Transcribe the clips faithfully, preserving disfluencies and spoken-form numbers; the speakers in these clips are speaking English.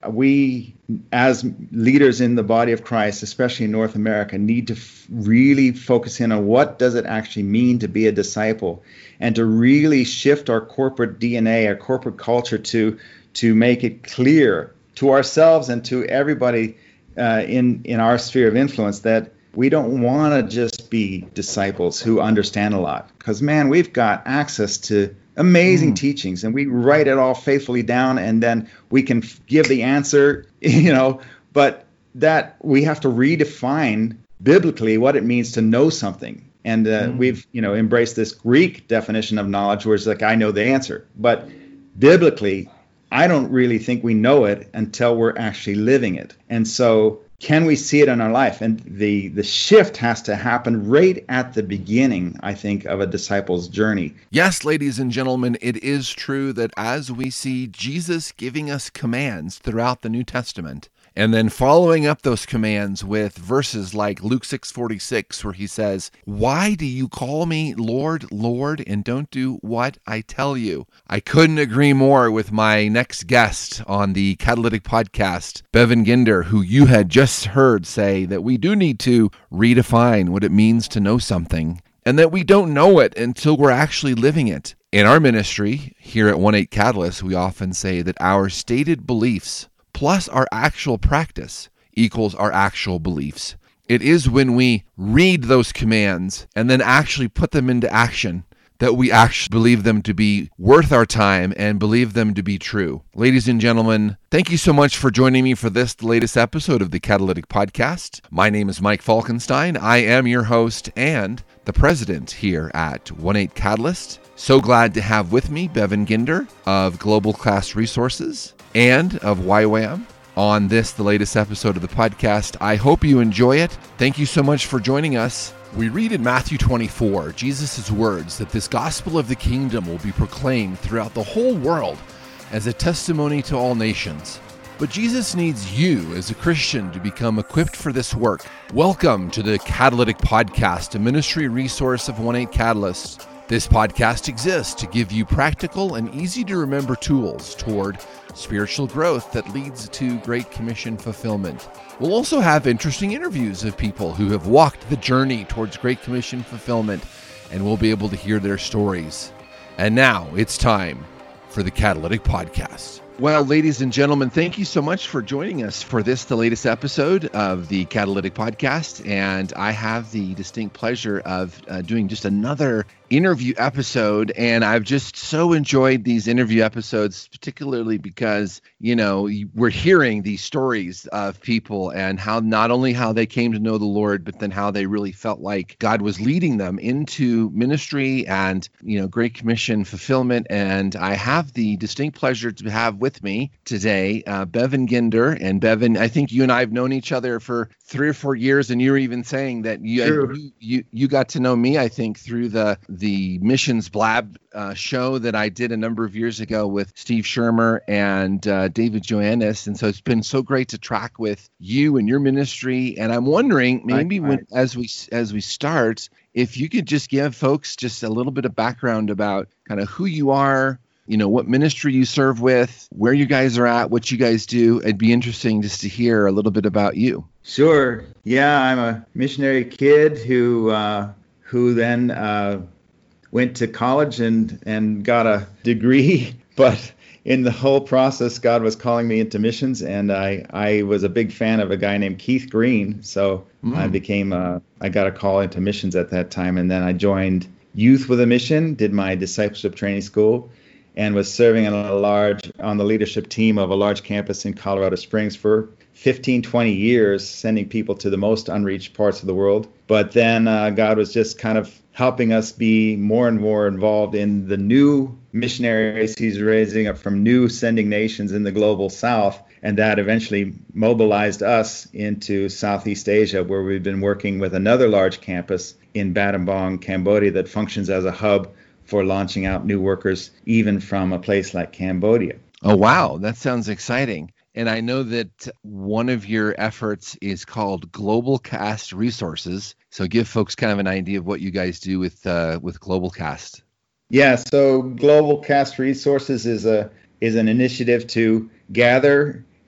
we, as leaders in the body of Christ, especially in North America, need to f- really focus in on what does it actually mean to be a disciple, and to really shift our corporate D N A, our corporate culture, to to make it clear to ourselves and to everybody uh, in in our sphere of influence that we don't want to just be disciples who understand a lot. Because, man, we've got access to amazing mm. teachings, and we write it all faithfully down, and then we can f- give the answer, you know, but that we have to redefine biblically what it means to know something. And uh, mm. we've, you know, embraced this Greek definition of knowledge where it's like, I know the answer. But biblically, I don't really think we know it until we're actually living it. And so can we see it in our life? And the, the shift has to happen right at the beginning, I think, of a disciple's journey. Yes, ladies and gentlemen, it is true that as we see Jesus giving us commands throughout the New Testament, and then following up those commands with verses like Luke six forty-six, where he says, "Why do you call me Lord, Lord, and don't do what I tell you?" I couldn't agree more with my next guest on the Catalytic Podcast, Bevan Ginder, who you had just heard say that we do need to redefine what it means to know something, and that we don't know it until we're actually living it. In our ministry, here at one eight Catalyst, we often say that our stated beliefs plus our actual practice equals our actual beliefs. It is when we read those commands and then actually put them into action that we actually believe them to be worth our time and believe them to be true. Ladies and gentlemen, thank you so much for joining me for this, the latest episode of the Catalytic Podcast. My name is Mike Falkenstein. I am your host and the president here at one eight Catalyst. So glad to have with me Bevan Ginder of Global Class Resources and of Y WAM on this, the latest episode of the podcast. I hope you enjoy it. Thank you so much for joining us. We read in Matthew twenty-four, Jesus' words that this gospel of the kingdom will be proclaimed throughout the whole world as a testimony to all nations. But Jesus needs you as a Christian to become equipped for this work. Welcome to the Catalytic Podcast, a ministry resource of one eight Catalyst. This podcast exists to give you practical and easy to remember tools toward spiritual growth that leads to Great Commission fulfillment. We'll also have interesting interviews of people who have walked the journey towards Great Commission fulfillment, and we'll be able to hear their stories. And now it's time for the Catalytic Podcast. Well, ladies and gentlemen, thank you so much for joining us for this, the latest episode of the Catalytic Podcast. And I have the distinct pleasure of uh, doing just another interview episode. And I've just so enjoyed these interview episodes, particularly because, you know, we're hearing these stories of people and how not only how they came to know the Lord, but then how they really felt like God was leading them into ministry and, you know, Great Commission fulfillment. And I have the distinct pleasure to have with me today uh, Bevan Ginder. And Bevan, I think you and I have known each other for three or four years, and you were even saying that you Sure. you, you you got to know me, I think, through the the Missions Blab uh, show that I did a number of years ago with Steve Shermer and uh, David Joannis. And so it's been so great to track with you and your ministry. And I'm wondering, maybe Right, when right. as we as we start, if you could just give folks just a little bit of background about kind of who you are, you know, what ministry you serve with, where you guys are at, what you guys do. It'd be interesting just to hear a little bit about you. Sure. Yeah, I'm a missionary kid who uh, who then uh, went to college and, and got a degree. But in the whole process, God was calling me into missions, and I, I was a big fan of a guy named Keith Green. So Mm. I became a, I got a call into missions at that time, and then I joined Youth with a Mission, did my discipleship training school, and was serving on a large on the leadership team of a large campus in Colorado Springs for fifteen, twenty years, sending people to the most unreached parts of the world. But then uh, God was just kind of helping us be more and more involved in the new missionaries he's raising up from new sending nations in the global south. And that eventually mobilized us into Southeast Asia, where we've been working with another large campus in Battambang, Cambodia, that functions as a hub for launching out new workers, even from a place like Cambodia. Oh, wow. That sounds exciting. And I know that one of your efforts is called Global Cast Resources. So give folks kind of an idea of what you guys do with uh, with Global Cast. Yeah, so Global Cast Resources is a is an initiative to gather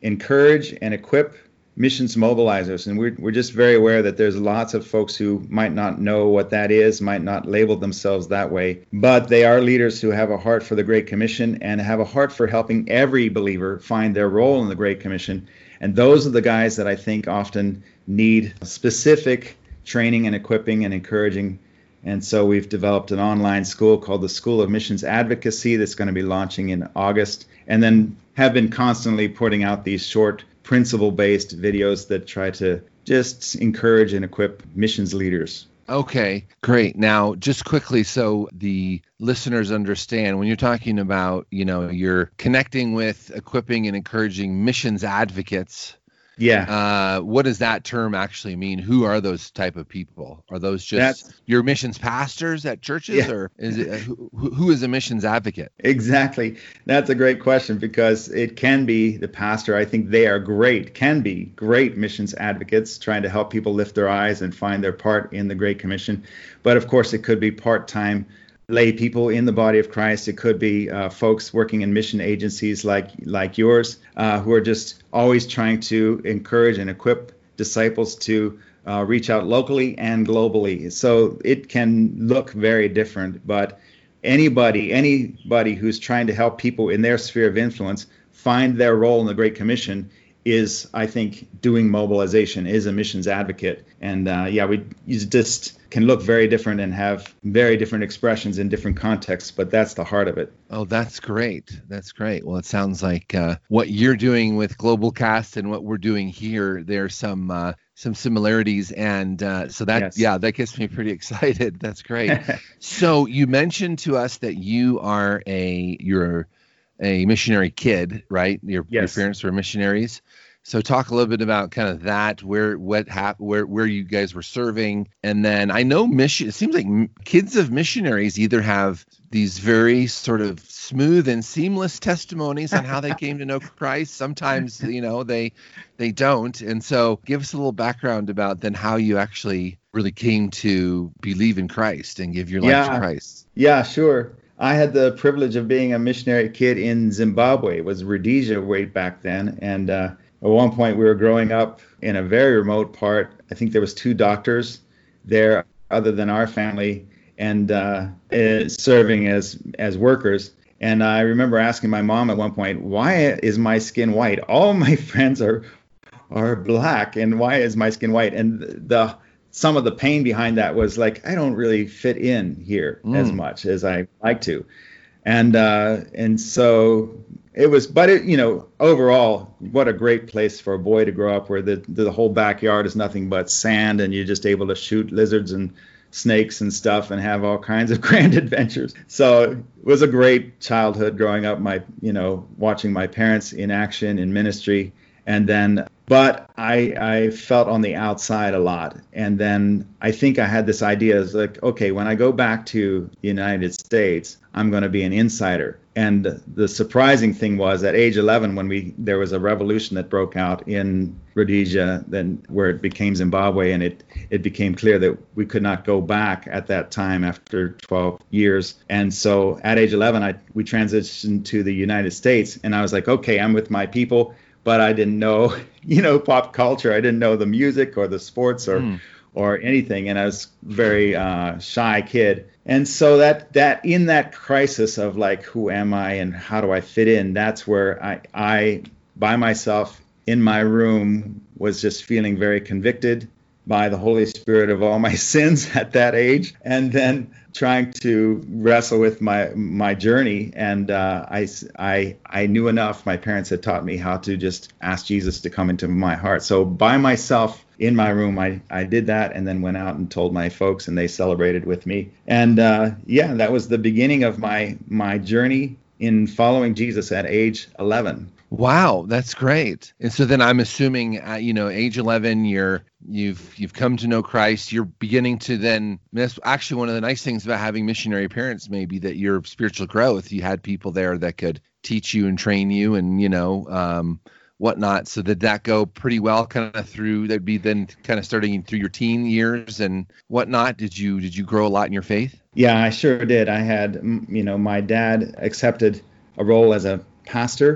encourage and equip missions mobilizers. And we're, we're just very aware that there's lots of folks who might not know what that is, might not label themselves that way, but they are leaders who have a heart for the Great Commission and have a heart for helping every believer find their role in the Great Commission. And those are the guys that I think often need specific training and equipping and encouraging. And so we've developed an online school called the School of Missions Advocacy that's going to be launching in August, and then have been constantly putting out these short principle-based videos that try to just encourage and equip missions leaders. Okay, great. Now, just quickly, so the listeners understand, when you're talking about, you know, you're connecting with, equipping, and encouraging missions advocates, yeah, uh, what does that term actually mean? Who are those type of people? Are those just That's, your missions pastors at churches, yeah. or is it who, who is a missions advocate? Exactly. That's a great question, because it can be the pastor. I think they are great, can be great missions advocates trying to help people lift their eyes and find their part in the Great Commission. But of course, it could be part-time lay people in the body of Christ. It could be uh, folks working in mission agencies like like yours, uh, who are just always trying to encourage and equip disciples to uh, reach out locally and globally. So it can look very different, but anybody, anybody who's trying to help people in their sphere of influence find their role in the Great Commission is, I think, doing mobilization, is a missions advocate. And uh, yeah, we you just can look very different and have very different expressions in different contexts, but that's the heart of it. Oh, that's great. That's great. Well, it sounds like uh, what you're doing with GlobalCast and what we're doing here, there's some uh, some similarities. And uh, so that, yes. yeah, that gets me pretty excited. That's great. So you mentioned to us that you are a, you're a missionary kid, right? Your, yes. your parents were missionaries. So talk a little bit about kind of that, where what hap- where where you guys were serving, and then I know mission. It seems like m- kids of missionaries either have these very sort of smooth and seamless testimonies on how they came to know Christ. Sometimes, you know, they they don't. And so give us a little background about then how you actually really came to believe in Christ and give your life yeah. to Christ. Yeah, sure. I had the privilege of being a missionary kid in Zimbabwe. It was Rhodesia way back then, and uh, at one point, we were growing up in a very remote part. I think there was two doctors there other than our family, and uh, uh, serving as as workers. And I remember asking my mom at one point, "Why is my skin white? All my friends are are black, and why is my skin white?" And the some of the pain behind that was like, I don't really fit in here mm. as much as I like to, and uh, and so. It was, but it, you know, overall, what a great place for a boy to grow up, where the the whole backyard is nothing but sand, and you're just able to shoot lizards and snakes and stuff, and have all kinds of grand adventures. So it was a great childhood growing up. My, you know, watching my parents in action in ministry, and then, but I I felt on the outside a lot, and then I think I had this idea, is like, okay, when I go back to the United States, I'm going to be an insider. And the surprising thing was, at age eleven, when we there was a revolution that broke out in Rhodesia, then where it became Zimbabwe, and it it became clear that we could not go back at that time after twelve years. And so at age eleven, I we transitioned to the United States, and I was like, okay, I'm with my people, but I didn't know, you know, pop culture. I didn't know the music or the sports or mm. or anything, and I was a very uh, shy kid. And so that that in that crisis of like, who am I and how do I fit in, that's where I, I by myself in my room was just feeling very convicted by the Holy Spirit of all my sins at that age, and then trying to wrestle with my my journey. And uh, I, I, I knew enough. My parents had taught me how to just ask Jesus to come into my heart. So by myself, in my room, I, I did that, and then went out and told my folks, and they celebrated with me. And uh, yeah, that was the beginning of my my journey in following Jesus at age eleven. Wow, that's great. And so then I'm assuming, uh, you know, age eleven, you're you've you've come to know Christ. You're beginning to then. That's actually one of the nice things about having missionary parents, maybe, that your spiritual growth. You had people there that could teach you and train you, and you know. Um, whatnot. So did that go pretty well kind of through, that'd be then kind of starting through your teen years and whatnot? Did you, did you grow a lot in your faith? Yeah, I sure did. I had, you know, my dad accepted a role as a pastor,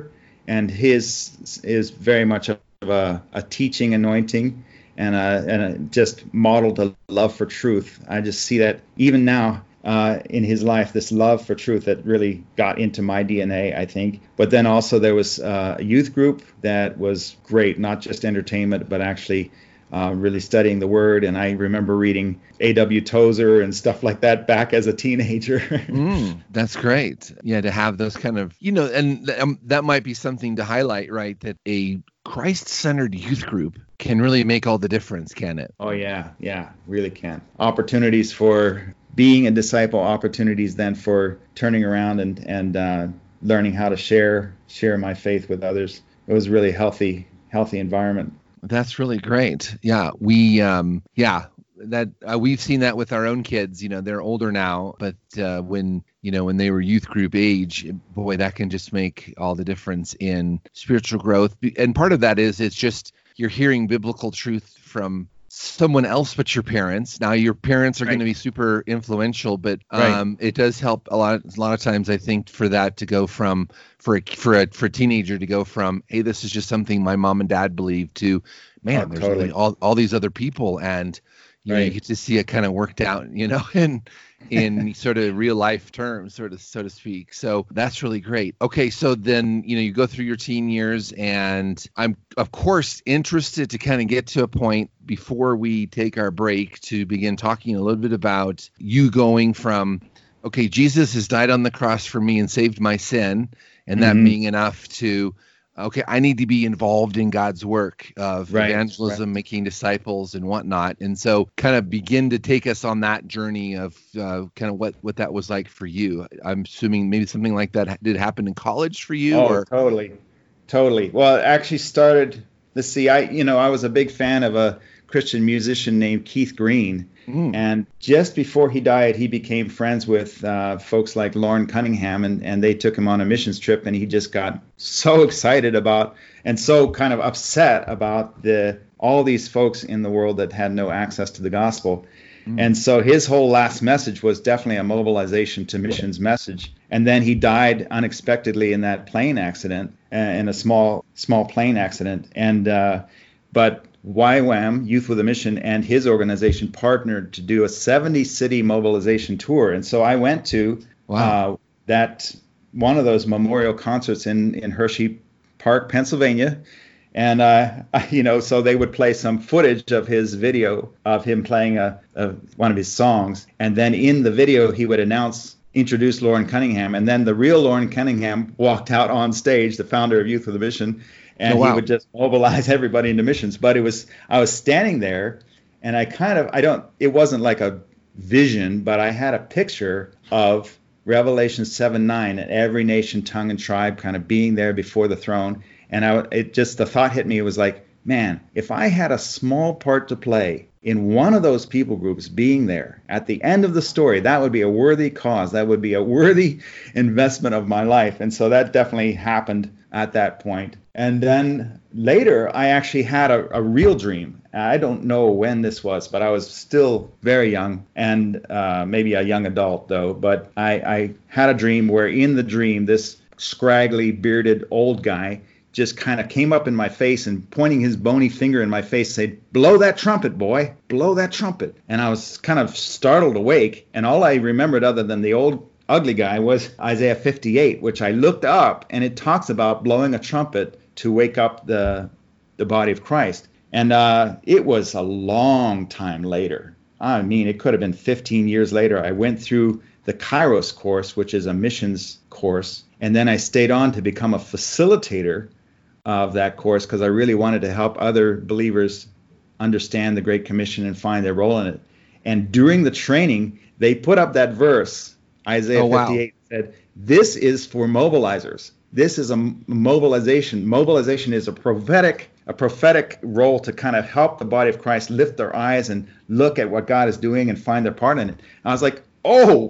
and his is very much of a, a teaching anointing, and a, and a just modeled a love for truth. I just see that even now uh, in his life, this love for truth that really got into my D N A, I think. But then also there was uh, a youth group that was great, not just entertainment, but actually uh, really studying the Word. And I remember reading A W Tozer and stuff like that back as a teenager. mm, that's great. Yeah, to have those kind of, you know, and um, that might be something to highlight, right? That a Christ-centered youth group can really make all the difference, can it? Oh, yeah, yeah, really can. Opportunities for being a disciple, opportunities then for turning around and, and uh, learning how to share share my faith with others. It was a really healthy, healthy environment. That's really great. Yeah, we, um, yeah, that uh, we've seen that with our own kids. You know, they're older now, but uh, when you know when they were youth group age, boy, that can just make all the difference in spiritual growth. And part of that is it's just you're hearing biblical truth from someone else but your parents. Now your parents are right. going to be super influential, but um, right. it does help a lot. A lot of times, I think, for that to go from for a for a for a teenager to go from, hey, this is just something my mom and dad believe, to, man, oh, there's totally. really all all these other people, and you right. know, you get to see it kind of worked out, you know, in in sort of real life terms, sort of so to speak. So that's really great. Okay, so then you know you go through your teen years, and I'm of course interested to kind of get to a point before we take our break to begin talking a little bit about you going from, okay, Jesus has died on the cross for me and saved my sin, and that mm-hmm. being enough, to, okay, I need to be involved in God's work of right, evangelism, right. making disciples and whatnot. And so kind of begin to take us on that journey of uh, kind of what, what that was like for you. I'm assuming maybe something like that did happen in college for you? Oh, or? totally. Totally. Well, it actually started, let's see, I, you know, I was a big fan of a Christian musician named Keith Green. Mm. And just before he died, he became friends with uh, folks like Loren Cunningham, and, and they took him on a missions trip, and he just got so excited about and so kind of upset about the all these folks in the world that had no access to the gospel. Mm. And so his whole last message was definitely a mobilization to missions message. And then he died unexpectedly in that plane accident, uh, in a small small plane accident. And uh, but Y WAM, Youth with a Mission, and his organization partnered to do a seventy city mobilization tour. And so I went to wow. uh, that one of those memorial concerts in, in Hershey Park, Pennsylvania. And, uh, you know, so they would play some footage of his video of him playing a, a one of his songs. And then in the video, he would announce, introduce Loren Cunningham. And then the real Loren Cunningham walked out on stage, the founder of Youth with a Mission. And oh, wow. he would just mobilize everybody into missions. But it was, I was standing there, and I kind of, I don't, it wasn't like a vision, but I had a picture of Revelation seven nine, and every nation, tongue, and tribe kind of being there before the throne. And I, it just, the thought hit me, it was like, man, if I had a small part to play in one of those people groups being there at the end of the story, that would be a worthy cause. That would be a worthy investment of my life. And so that definitely happened at that point. And then later, I actually had a, a real dream. I don't know when this was, but I was still very young, and uh, maybe a young adult, though. But I, I had a dream where in the dream, this scraggly, bearded old guy just kind of came up in my face and pointing his bony finger in my face said, "Blow that trumpet, boy, blow that trumpet." And I was kind of startled awake, and all I remembered other than the old ugly guy was Isaiah fifty-eight, which I looked up, and it talks about blowing a trumpet to wake up the the body of Christ. And uh, it was a long time later. I mean, it could have been fifteen years later. I went through the Kairos course, which is a missions course, and then I stayed on to become a facilitator of that course because I really wanted to help other believers understand the Great Commission and find their role in it. And during the training, they put up that verse, Isaiah oh, fifty-eight, wow. said, "This is for mobilizers. This is a mobilization. Mobilization is a prophetic, a prophetic role to kind of help the body of Christ lift their eyes and look at what God is doing and find their part in it." And I was like, "Oh,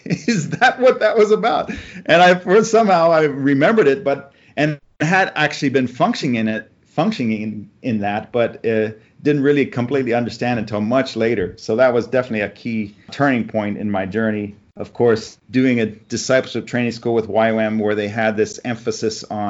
is that what that was about?" And I first somehow I remembered it, but and had actually been functioning in it, functioning in, in that, but uh, didn't really completely understand until much later. So that was definitely a key turning point in my journey. Of course, doing a discipleship training school with Y WAM where they had this emphasis on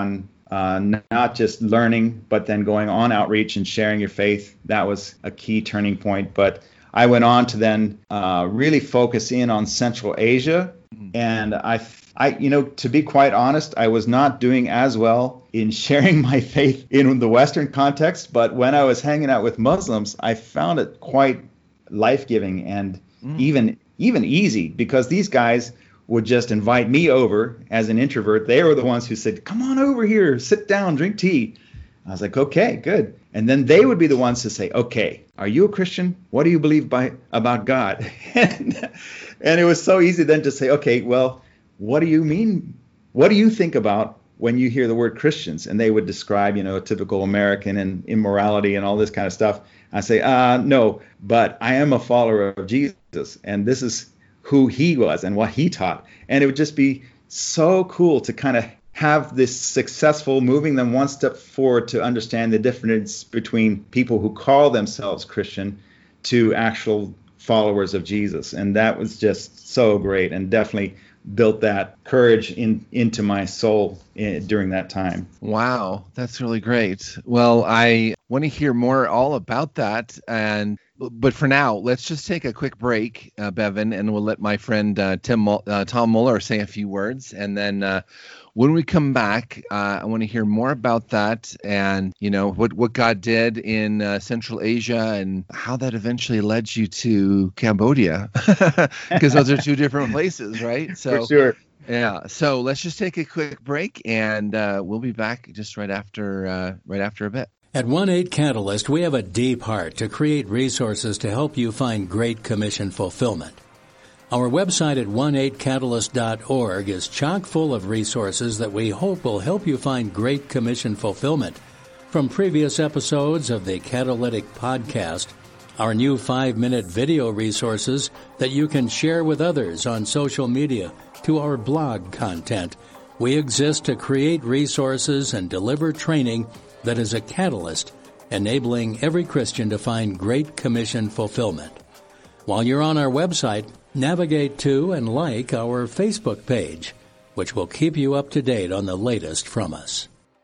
uh, not just learning, but then going on outreach and sharing your faith. That was a key turning point. But I went on to then uh, really focus in on Central Asia. And I, I, you know, to be quite honest, I was not doing as well in sharing my faith in the Western context. But when I was hanging out with Muslims, I found it quite life-giving and mm. even even easy, because these guys would just invite me over as an introvert. They were the ones who said, "Come on over here, sit down, drink tea." I was like, "Okay, good." And then they would be the ones to say, "Okay, are you a Christian? What do you believe by about God?" and, and it was so easy then to say, "Okay, well, what do you mean? What do you think about when you hear the word Christians?" And they would describe, you know, a typical American and immorality and all this kind of stuff. I say, uh, no, but I am a follower of Jesus, and this is who he was and what he taught. And it would just be so cool to kind of have this successful, moving them one step forward to understand the difference between people who call themselves Christian to actual followers of Jesus. And that was just so great, and definitely built that courage in into my soul in, during that time. Wow, that's really great. Well, I want to hear more all about that, and but for now, let's just take a quick break, uh, Bevan, and we'll let my friend uh, Tim uh, Tom Muller say a few words, and then uh, when we come back, uh, I want to hear more about that, and you know what what God did in uh, Central Asia, and how that eventually led you to Cambodia, because those are two different places, right? So, for sure. Yeah. So let's just take a quick break, and uh, we'll be back just right after uh, right after a bit. At one eight Catalyst, we have a deep heart to create resources to help you find Great Commission fulfillment. Our website at one eight catalyst dot org is chock full of resources that we hope will help you find Great Commission fulfillment. From previous episodes of the Catalytic Podcast, our new five-minute video resources that you can share with others on social media, to our blog content, we exist to create resources and deliver training that is a catalyst, enabling every Christian to find Great Commission fulfillment. While you're on our website, navigate to and like our Facebook page, which will keep you up to date on the latest from us.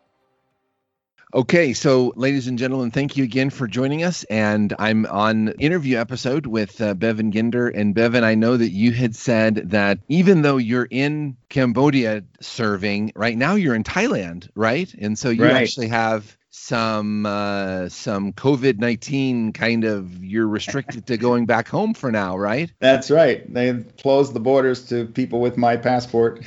Okay, so ladies and gentlemen, thank you again for joining us. And I'm on an interview episode with uh, Bevan Ginder. And Bevan, I know that you had said that even though you're in Cambodia serving, right now you're in Thailand, right? And so you right. actually have some uh, some COVID nineteen kind of, you're restricted to going back home for now, right? That's right. They closed the borders to people with my passport.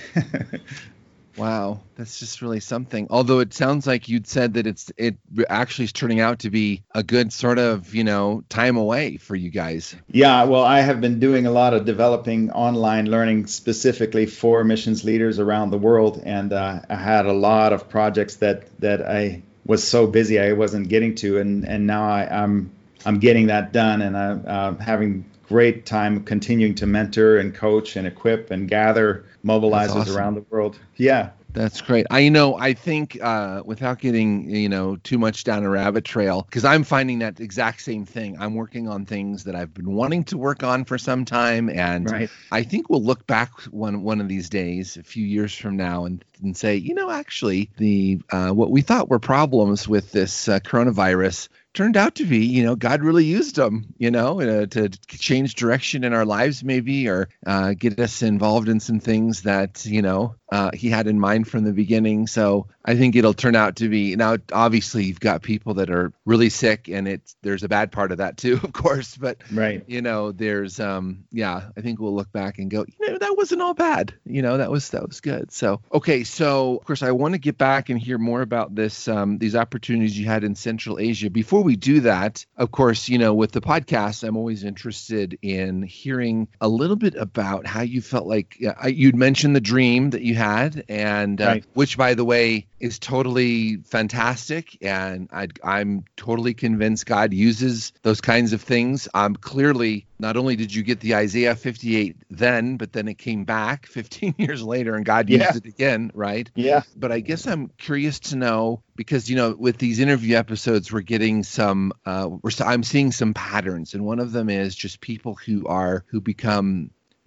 Wow, that's just really something. Although it sounds like you'd said that it's it actually is turning out to be a good sort of, you know, time away for you guys. Yeah, well, I have been doing a lot of developing online learning specifically for missions leaders around the world, and uh, I had a lot of projects that that I was so busy I wasn't getting to, and and now I, I'm I'm getting that done, and I'm uh, having great time continuing to mentor and coach and equip and gather mobilizers awesome. around the world. Yeah. That's great. I know, I think uh, without getting, you know, too much down a rabbit trail, because I'm finding that exact same thing. I'm working on things that I've been wanting to work on for some time. And right. I think we'll look back one one of these days, a few years from now, and, and say, you know, actually, the uh, what we thought were problems with this uh, coronavirus turned out to be, you know, God really used them, you know, uh, to change direction in our lives maybe, or uh, get us involved in some things that, you know, uh, he had in mind from the beginning. So I think it'll turn out to be, now, obviously, you've got people that are really sick, and it's there's a bad part of that too, of course. But, right. you know, there's, um, yeah, I think we'll look back and go, you know, that wasn't all bad. You know, that was that was good. So, okay. So, of course, I want to get back and hear more about this, um, these opportunities you had in Central Asia. Before we do that, of course, you know, with the podcast, I'm always interested in hearing a little bit about how you felt like uh, you'd mentioned the dream that you had, and uh, right. which, by the way, is totally fantastic. And I, I'm totally convinced God uses those kinds of things. Um, clearly, not only did you get the Isaiah fifty-eight then, but then it came back fifteen years later, and God used yeah. it again, right? Yeah. But I guess I'm curious to know, because, you know, with these interview episodes, we're getting some, uh, we're, I'm seeing some patterns. And one of them is just people who are, who become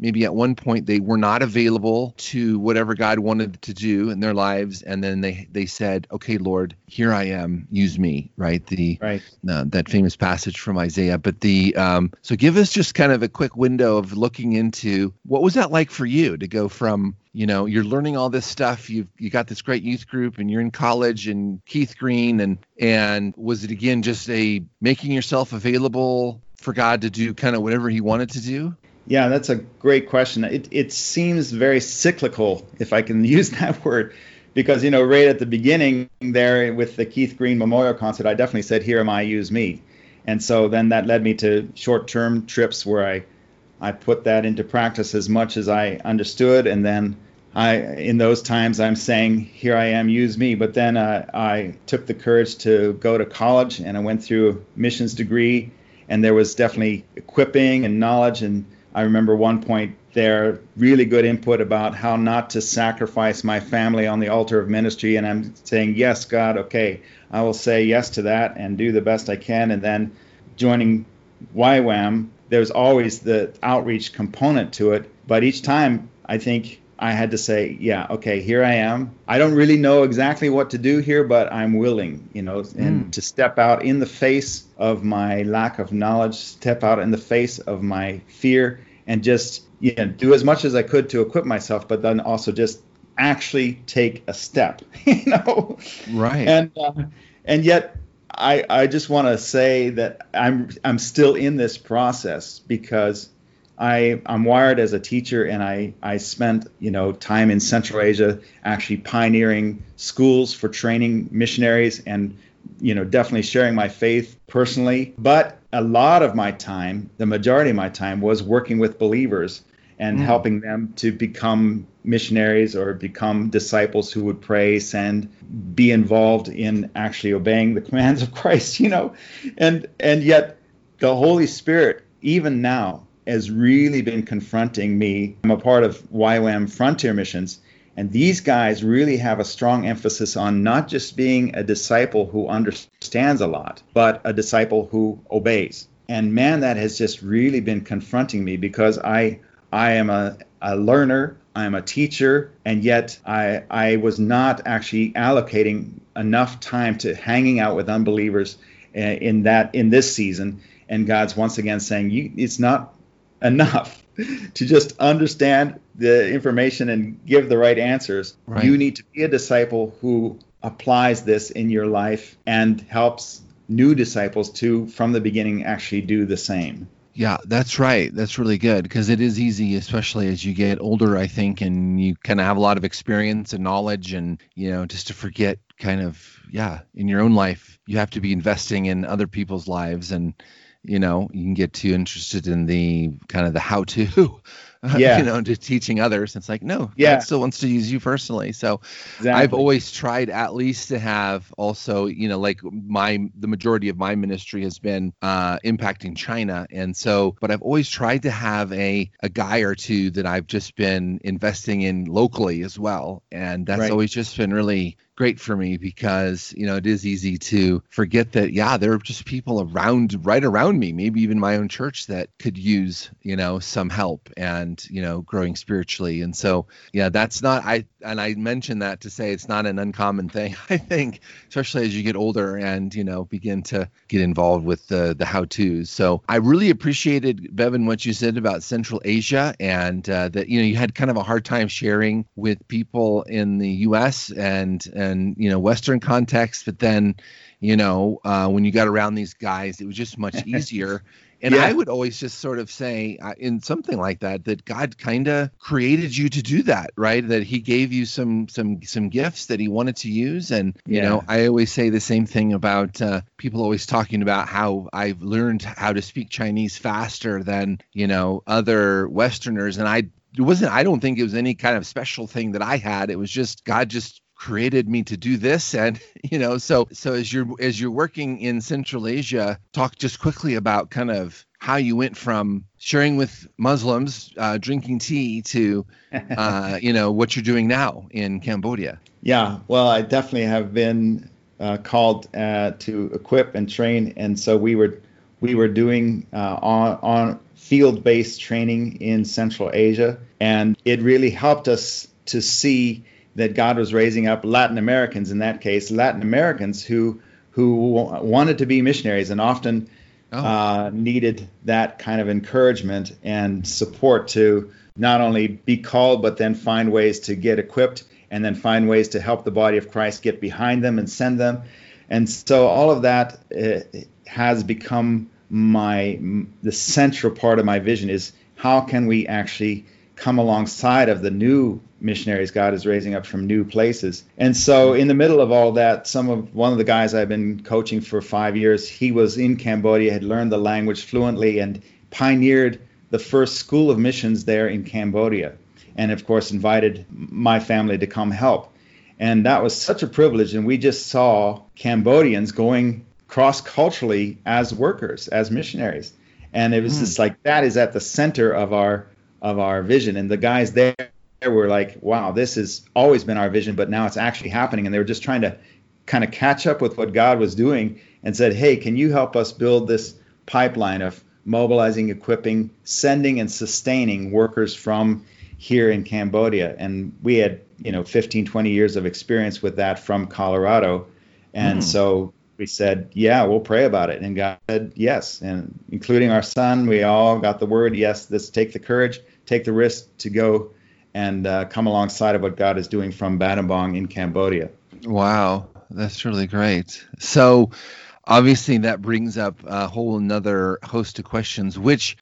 maybe at one point they were not available to whatever God wanted to do in their lives, and then they they said, "Okay, Lord, here I am, use me." Right? The right. Uh, that famous passage from Isaiah. But the um, so give us just kind of a quick window of looking into what was that like for you to go from, you know, you're learning all this stuff, you've you got this great youth group, and you're in college and Keith Green, and and was it again just a making yourself available for God to do kind of whatever He wanted to do? Yeah, that's a great question. It it seems very cyclical, if I can use that word. Because, you know, right at the beginning there with the Keith Green Memorial Concert, I definitely said, "Here am I, use me." And so then that led me to short-term trips where I, I put that into practice as much as I understood. And then I, in those times, I'm saying, "Here I am, use me." But then uh, I took the courage to go to college, and I went through a missions degree, and there was definitely equipping and knowledge. And I remember one point there, really good input about how not to sacrifice my family on the altar of ministry. And I'm saying, "Yes, God, okay, I will say yes to that and do the best I can." And then joining Y WAM, there's always the outreach component to it. But each time I think I had to say, yeah, okay, here I am. I don't really know exactly what to do here, but I'm willing, you know, and mm. to step out in the face of my lack of knowledge, step out in the face of my fear, and just, you know, do as much as I could to equip myself, but then also just actually take a step, you know? Right. And uh, and yet I I just want to say that I'm I'm still in this process, because I I'm wired as a teacher, and I I spent, you know, time in Central Asia actually pioneering schools for training missionaries, and, you know, definitely sharing my faith personally. But a lot of my time, the majority of my time, was working with believers and mm. helping them to become missionaries or become disciples who would pray, send, be involved in actually obeying the commands of Christ, you know. And and yet the Holy Spirit, even now, has really been confronting me. I'm a part of Y WAM Frontier Missions, and these guys really have a strong emphasis on not just being a disciple who understands a lot, but a disciple who obeys. And man, that has just really been confronting me, because I I am a, a learner, I am a teacher, and yet I I was not actually allocating enough time to hanging out with unbelievers in that in this season. And God's once again saying, you, it's not enough to just understand the information and give the right answers. Right. You need to be a disciple who applies this in your life and helps new disciples to, from the beginning, actually do the same. Yeah, that's right. That's really good, because it is easy, especially as you get older, I think, and you kind of have a lot of experience and knowledge, and, you know, just to forget kind of, yeah, in your own life, you have to be investing in other people's lives, and, you know, you can get too interested in the kind of the how-to, yeah. you know, to teaching others. It's like, no, yeah. God still wants to use you personally. So exactly. I've always tried at least to have also, you know, like my, the majority of my ministry has been uh, impacting China. And so, but I've always tried to have a, a guy or two that I've just been investing in locally as well. And that's right. always just been really great for me, because, you know, it is easy to forget that, yeah, there are just people around, right around me, maybe even my own church, that could use, you know, some help and, you know, growing spiritually. And so, yeah, that's not, I, and I mentioned that to say it's not an uncommon thing, I think, especially as you get older and, you know, begin to get involved with the, the how-tos. So I really appreciated, Bevan, what you said about Central Asia, and uh, that, you know, you had kind of a hard time sharing with people in the U S and, and and, you know, Western context, but then, you know, uh, when you got around these guys, it was just much easier. And yeah. I would always just sort of say uh, in something like that, that God kind of created you to do that, right? That he gave you some some some gifts that he wanted to use. And, you yeah. know, I always say the same thing about uh, people always talking about how I've learned how to speak Chinese faster than, you know, other Westerners. And I it wasn't I don't think it was any kind of special thing that I had. It was just God just created me to do this. And, you know, so so as you're as you're working in Central Asia, talk just quickly about kind of how you went from sharing with Muslims, uh, drinking tea, to, uh, you know, what you're doing now in Cambodia. Yeah, well, I definitely have been uh, called uh, to equip and train. And so we were we were doing uh, on, on field-based training in Central Asia, and it really helped us to see that God was raising up Latin Americans, in that case, Latin Americans who who wanted to be missionaries and often oh. uh, needed that kind of encouragement and support to not only be called, but then find ways to get equipped and then find ways to help the body of Christ get behind them and send them. And so all of that uh, has become my the central part of my vision is how can we actually come alongside of the new missionaries God is raising up from new places. And so in the middle of all that, some of one of the guys I've been coaching for five years, he was in Cambodia, had learned the language fluently and pioneered the first school of missions there in Cambodia. And of course, invited my family to come help. And that was such a privilege. And we just saw Cambodians going cross-culturally as workers, as missionaries. And it was mm. just like, that is at the center of our of our vision. And the guys there were like, wow, this has always been our vision, but now it's actually happening. And they were just trying to kind of catch up with what God was doing and said, hey, can you help us build this pipeline of mobilizing, equipping, sending, and sustaining workers from here in Cambodia? And we had, you know, fifteen, twenty years of experience with that from Colorado. And mm. so we said, yeah, we'll pray about it. And God said, yes. And including our son, we all got the word, yes, let's take the courage, take the risk to go and uh, come alongside of what God is doing from Battambang in Cambodia. Wow, that's really great. So obviously that brings up a whole another host of questions, which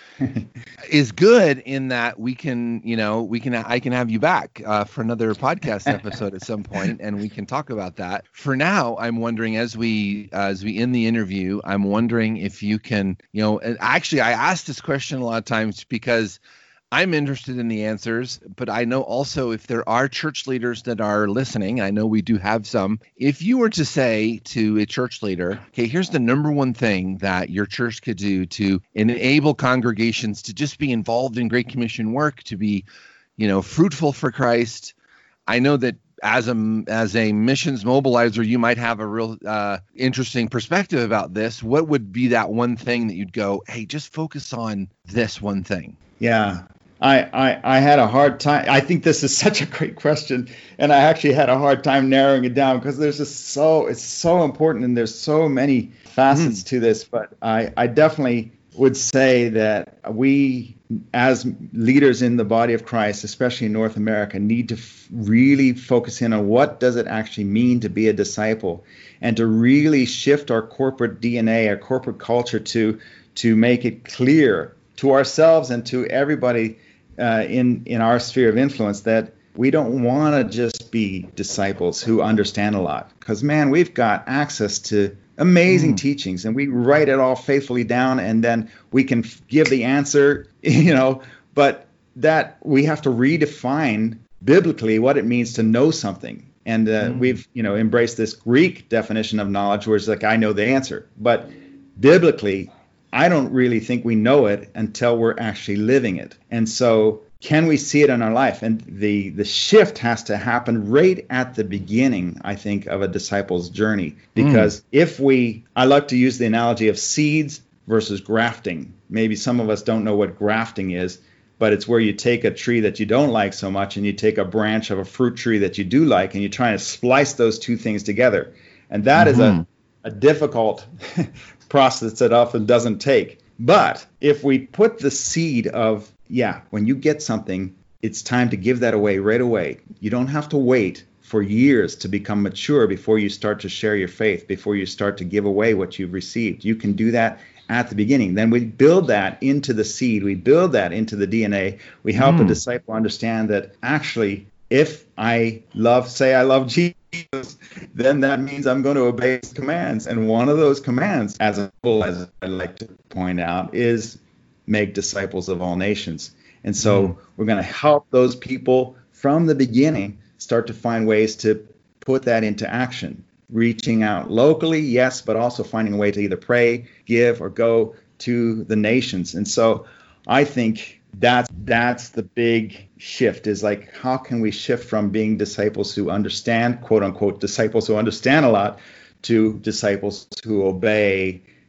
is good in that we can, you know, we can, I can have you back uh, for another podcast episode at some point, and we can talk about that. For now, I'm wondering as we, uh, as we end the interview, I'm wondering if you can, you know, and actually I asked this question a lot of times because I'm interested in the answers, but I know also if there are church leaders that are listening, I know we do have some. If you were to say to a church leader, okay, here's the number one thing that your church could do to enable congregations to just be involved in Great Commission work, to be, you know, fruitful for Christ. I know that as a, as a missions mobilizer, you might have a real uh, interesting perspective about this. What would be that one thing that you'd go, hey, just focus on this one thing? Yeah. I, I, I had a hard time. I think this is such a great question, and I actually had a hard time narrowing it down because there's just so it's so important and there's so many facets mm. to this. But I, I definitely would say that we, as leaders in the body of Christ, especially in North America, need to f- really focus in on what does it actually mean to be a disciple, and to really shift our corporate D N A, our corporate culture, to to make it clear to ourselves and to everybody Uh, in, in our sphere of influence that we don't want to just be disciples who understand a lot. Because, man, we've got access to amazing mm. teachings, and we write it all faithfully down, and then we can f- give the answer, you know, but that we have to redefine biblically what it means to know something. And uh, mm. we've, you know, embraced this Greek definition of knowledge where it's like, I know the answer. But biblically, I don't really think we know it until we're actually living it. And so can we see it in our life? And the, the shift has to happen right at the beginning, I think, of a disciple's journey. Because mm. if we, I like to use the analogy of seeds versus grafting. Maybe some of us don't know what grafting is, but it's where you take a tree that you don't like so much and you take a branch of a fruit tree that you do like, and you try to splice those two things together. And that mm-hmm. is a, a difficult process that often doesn't take. But if we put the seed of, yeah, when you get something, it's time to give that away right away. You don't have to wait for years to become mature before you start to share your faith, before you start to give away what you've received. You can do that at the beginning. Then we build that into the seed. We build that into the D N A. We help mm. a disciple understand that actually, if I love, say I love Jesus, then that means I'm going to obey his commands. And one of those commands, as a as I like to point out, is make disciples of all nations. And so mm. we're going to help those people from the beginning start to find ways to put that into action, reaching out locally, yes, but also finding a way to either pray, give, or go to the nations. And so I think That's that's the big shift, is like, how can we shift from being disciples who understand, quote unquote, disciples who understand a lot, to disciples who obey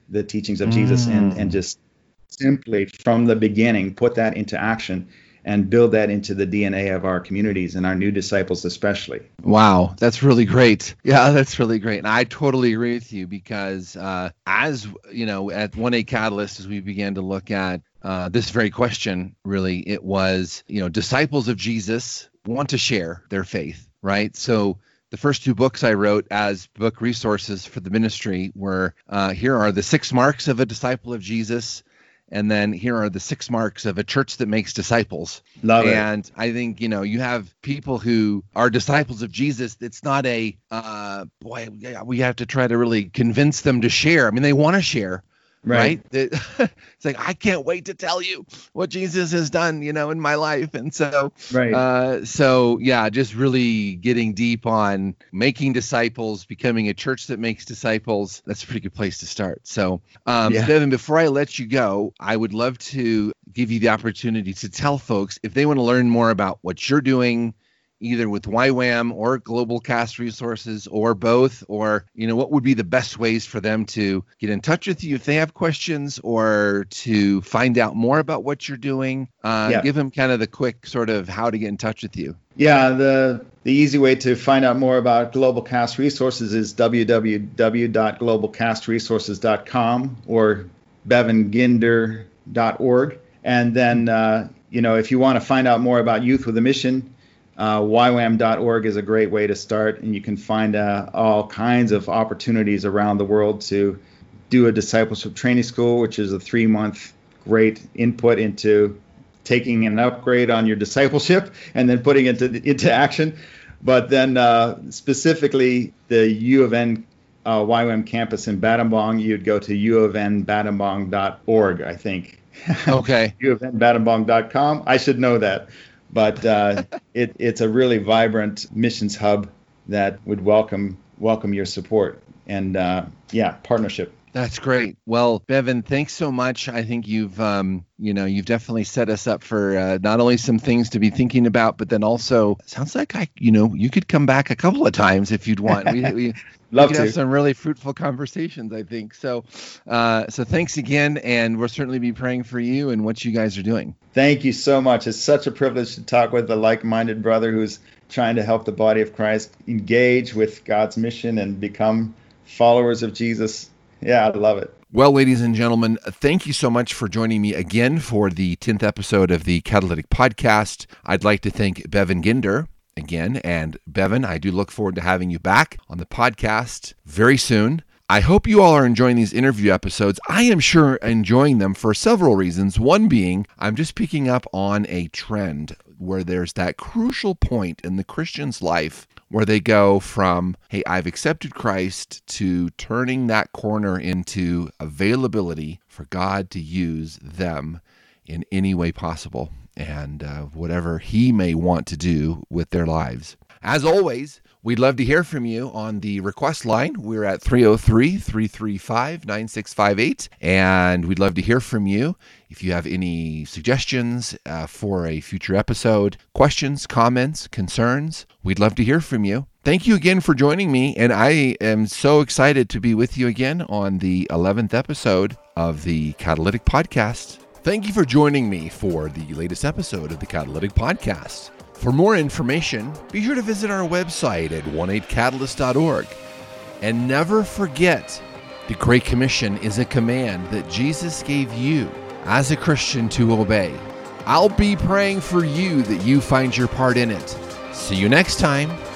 the teachings of mm. Jesus and, and just simply from the beginning put that into action and build that into the D N A of our communities and our new disciples especially. Wow, that's really great. Yeah, that's really great. And I totally agree with you because uh, as, you know, at one eight Catalyst, as we began to look at uh, this very question, really, it was, you know, disciples of Jesus want to share their faith, right? So the first two books I wrote as book resources for the ministry were, uh, here are the six marks of a disciple of Jesus. And then here are the six marks of a church that makes disciples. Love it. And I think, you know, you have people who are disciples of Jesus. It's not a, uh, boy, we have to try to really convince them to share. I mean, they want to share. Right. right? It's like, I can't wait to tell you what Jesus has done, you know, in my life. And so, right. uh, so yeah, just really getting deep on making disciples, becoming a church that makes disciples. That's a pretty good place to start. So, um, yeah. Bevan, before I let you go, I would love to give you the opportunity to tell folks if they want to learn more about what you're doing, either with Y WAM or Global Cast Resources or both, or, you know, what would be the best ways for them to get in touch with you if they have questions or to find out more about what you're doing? Uh, yeah. Give them kind of the quick sort of how to get in touch with you. Yeah, the the easy way to find out more about Global Cast Resources is w w w dot global cast resources dot com or bevan ginder dot org. And then, uh, you know, if you want to find out more about Youth with a Mission, Uh, Y WAM dot org is a great way to start, and you can find uh, all kinds of opportunities around the world to do a discipleship training school, which is a three-month great input into taking an upgrade on your discipleship and then putting it into, into action. But then uh, specifically the U of N uh, Y WAM campus in Battambang, you'd go to u of n battambang dot org, I think. Okay. u of n battambang dot com. I should know that. But uh, it, it's a really vibrant missions hub that would welcome welcome your support and, uh, yeah, partnership. That's great. Well, Bevan, thanks so much. I think you've, um, you know, you've definitely set us up for uh, not only some things to be thinking about, but then also sounds like I, you know, you could come back a couple of times if you'd want. We, we, Love we could to have some really fruitful conversations, I think. So, uh, so thanks again, and we'll certainly be praying for you and what you guys are doing. Thank you so much. It's such a privilege to talk with a like-minded brother who's trying to help the body of Christ engage with God's mission and become followers of Jesus. Yeah, I love it. Well, ladies and gentlemen, thank you so much for joining me again for the tenth episode of the Catalytic Podcast. I'd like to thank Bevan Ginder again. And Bevan, I do look forward to having you back on the podcast very soon. I hope you all are enjoying these interview episodes. I am sure enjoying them for several reasons. One being, I'm just picking up on a trend where there's that crucial point in the Christian's life where they go from, hey, I've accepted Christ, to turning that corner into availability for God to use them in any way possible and uh, whatever He may want to do with their lives. As always, we'd love to hear from you on the request line. We're at three oh three, three three five, nine six five eight, and we'd love to hear from you. If you have any suggestions uh, for a future episode, questions, comments, concerns, we'd love to hear from you. Thank you again for joining me, and I am so excited to be with you again on the eleventh episode of the Catalytic Podcast. Thank you for joining me for the latest episode of the Catalytic Podcast. For more information, be sure to visit our website at one eight catalyst dot org. And never forget, the Great Commission is a command that Jesus gave you as a Christian to obey. I'll be praying for you that you find your part in it. See you next time.